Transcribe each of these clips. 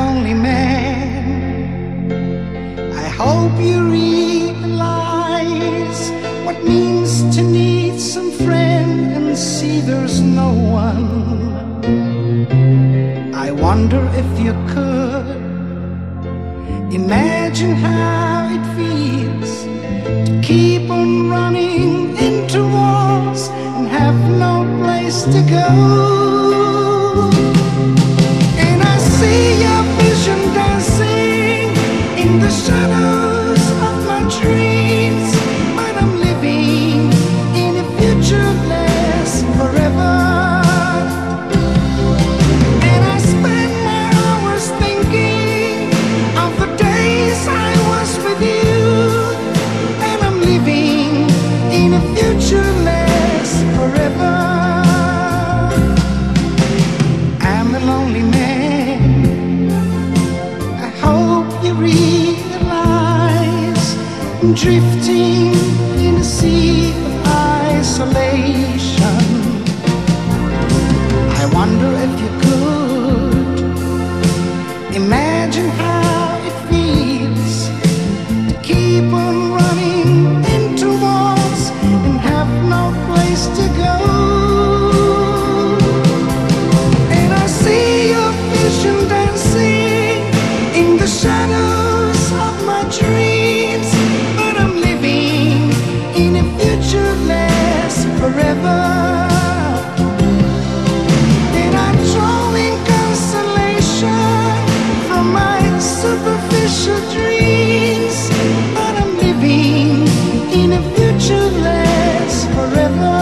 lonely man. I hope you realize what means to need some friend and see there's no one. I wonder if you could imagine how it feels to keep on running into walls and have no place to go. And I see your vision dancing in the shadows of my dreams, but I'm living in a future that lasts forever. And I spend my hours thinking of the days I was with you, and I'm living in a future that lasts forever. I'm a lonely man. I hope you realize I'm drifting in a sea of isolation. I wonder if you could imagine how it feels to keep on running into walls and have no place to go. And I see your vision dancing in the shadows of my dreams, but I'm living in a future that lasts forever. And I'm drawing consolation from my superficial dreams, but I'm living in a future that lasts forever.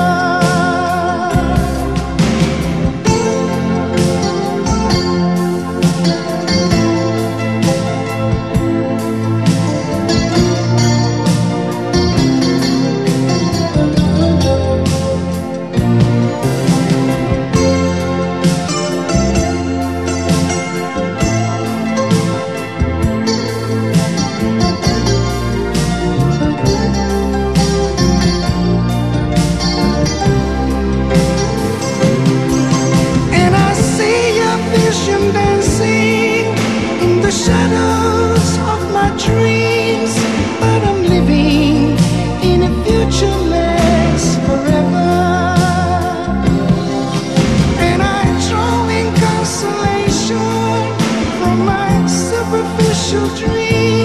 And I see your vision dancing in the shadows of my dreams, but I'm living in a future that lasts forever. And I'm drawing consolation from my superficial dreams,